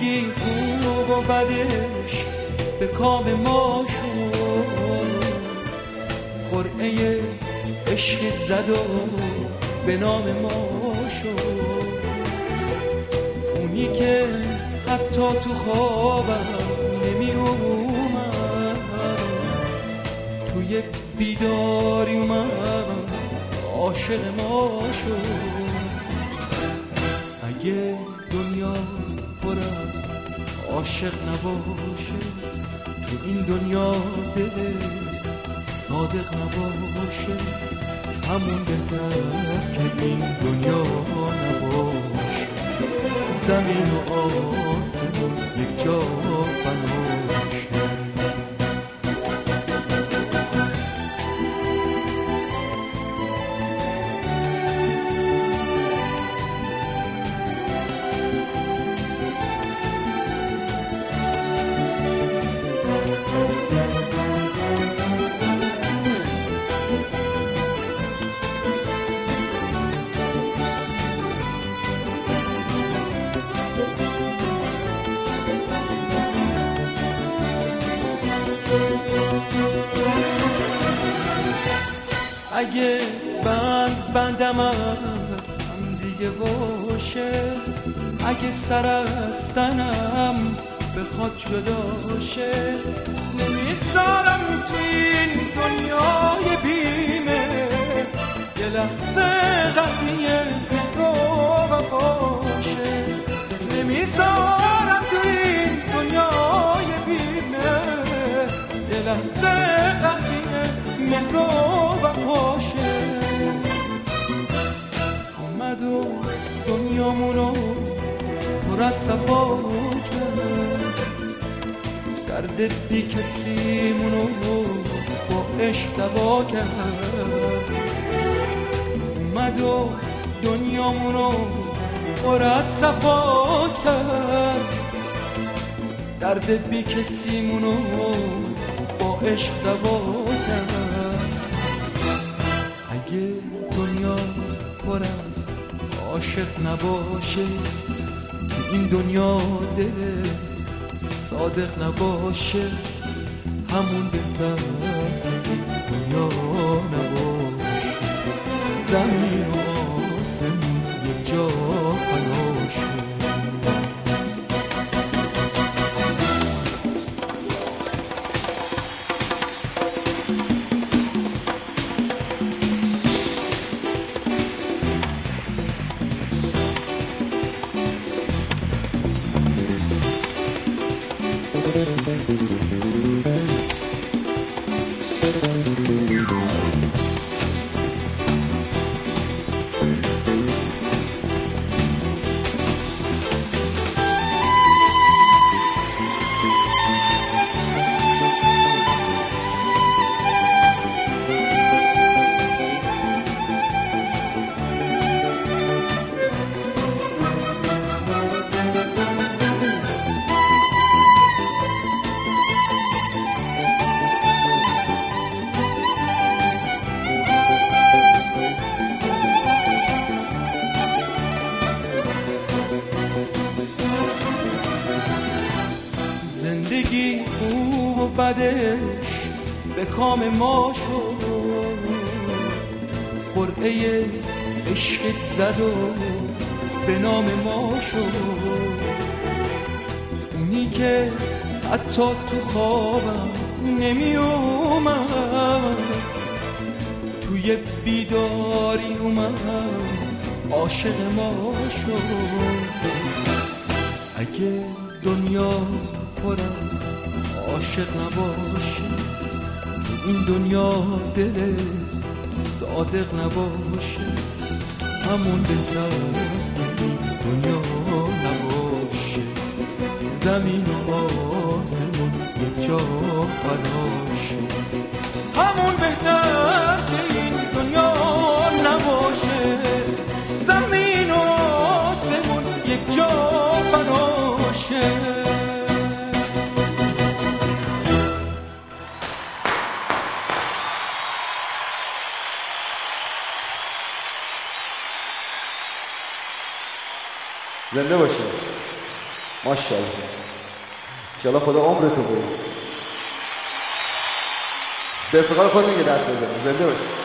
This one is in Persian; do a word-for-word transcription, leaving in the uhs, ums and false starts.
زندگی خوب و بدش به کام ما شد، قرعه عشق زد و به نام ما شد. اونی که حتی تو خوابم نمی اومد، توی بیداری اومد عاشق ما شد. اگه دنیا پر از عاشق نباشه، تو این دنیا دل صادق نباشه، همون بهتر که این دنیا نباشه. زمین و آسمون یک جا بناشه. اگه بند بندم از هم دیگه باشه، اگه سر از تنم بخواد جدا شه، نمیذارم تو این دنیای بیمه یه لحظه قضیه رو باشه. نمیذارم تو این دنیای بیمه یه لحظه قضیه مهرو و پاشه. آمد و دنیامونو پر از صفا کرد، درد بی کسیمونو با عشق دوا کرد. آمد و دنیامونو پر از صفا کرد، درد بی کسیمونو با عشق دوا کرد. اگه دنیا پر از عاشق نباشه، تو این دنیا دل صادق نباشه، همون بهتر که این دنیا نباشه. زمین و آسمون یک جا پناشه. زندگی خوب و بدش به کام ما شد، قرعه عشق زد و به نام ما شد. اونی که حتی تو خوابم نمی اومد، توی بیداری اومد عاشق ما شد. اگه دنیا پر از عاشق نباشه، تو این دنیا دل صادق نباشه، همون بهتر که این دنیا نباشه. زمین و آسمون یک جا پناشه، همون بهتر که این دنیا نباشه. زمین و آسمون یک جا پناشه. زنده باشه. ماشاءالله انشالله خدا عمرتو بده. به افتخار خودتون یه دست بزنید. زنده باشید.